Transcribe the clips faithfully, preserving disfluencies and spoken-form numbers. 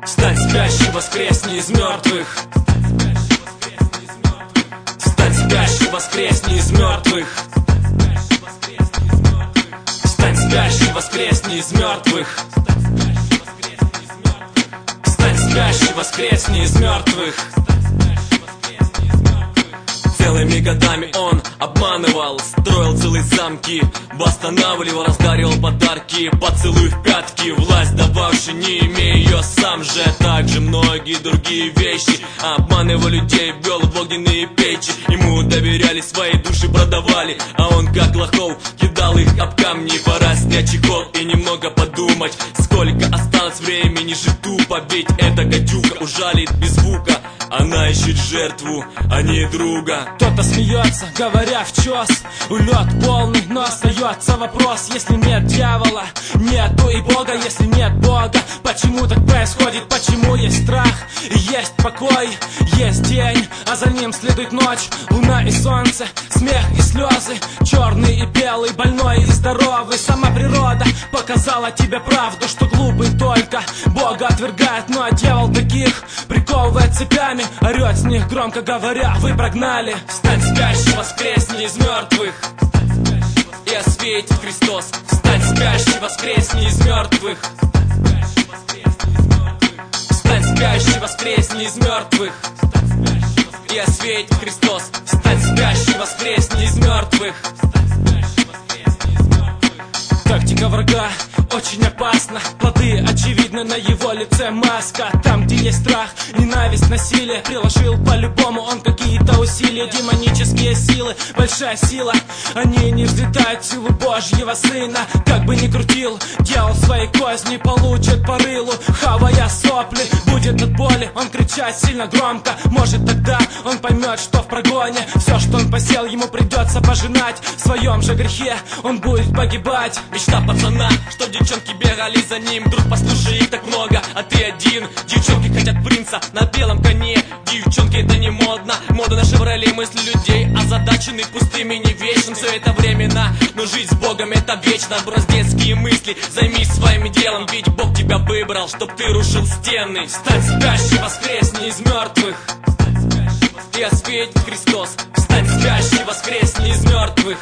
Встань, спящий, воскресни из мертвых. Встань, спящий, воскресни из мертвых. Встань, спящий, воскресни из мертвых. Встань, спящий, воскресни из мертвых. Целыми годами он обманывал, строил целые замки, восстанавливал, раздаривал подарки, поцелуй в пятки, власть дававший, не имея ее сам же. Также многие другие вещи обманывал людей, вел в огненные печи. Ему доверяли, свои души продавали, а он как лохов кидал их об камни. Пора снять чехол и немного подумать, сколько осталось времени жить тупо. Ведь эта гадюка ужалит без звука, она ищет жертву, а не друга. Кто-то смеется, говоря в чёс. Улет полный, но остается вопрос: если нет дьявола, нету и Бога. Если нет Бога, почему так происходит? Почему есть страх и есть покой? Есть день, а за ним следует ночь. Луна и солнце, смех и слезы, черный и белый, больной и здоровый. Сама природа показала тебе правду, что глупый только Бога отвергает. Но дьявол таких приковывает цепями, орет с них громко говоря: вы прогнали. Встань, спящий, воскресни из мертвых, и осветит Христос. Встань, спящий, воскресни из мертвых. Встань, спящий, воскресни из мертвых, и осветит Христос. Встань, спящий, воскресни из мертвых. Тактика врага очень опасна, плоды очевидны, на его лице маска. Там, где есть страх, ненависть, насилие, приложил по-любому он какие-то усилия. Демонические силы, большая сила, они не взлетают силу Божьего Сына. Как бы ни крутил дьявол свои козни, получит по рылу, хавая сопли. Будет от боли он кричать сильно громко, может тогда он поймет, что в прогоне все, что он посел, ему придется пожинать. В своем же грехе он будет погибать. Мечта пацана, что девчонки бегали за ним. Друг, послушай, их так много, а ты один. Девчонки хотят принца на белом коне. Девчонки, это не модно, мода на шевроле. Мысли людей озадачены пустыми, не вечным. Все это временно, но жить с Богом это вечно. Брось детские мысли, займись своим делом, ведь Бог тебя выбрал, чтоб ты рушил стены. Встань, спящий, воскресни из мертвых, и осветит Христос. Встань, спящий, воскресни из мертвых.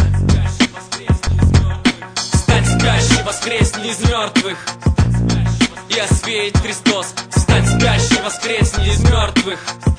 Встань, спящий, воскресни из мертвых, и осветит Христос. Встань, спящий, воскресни из мертвых.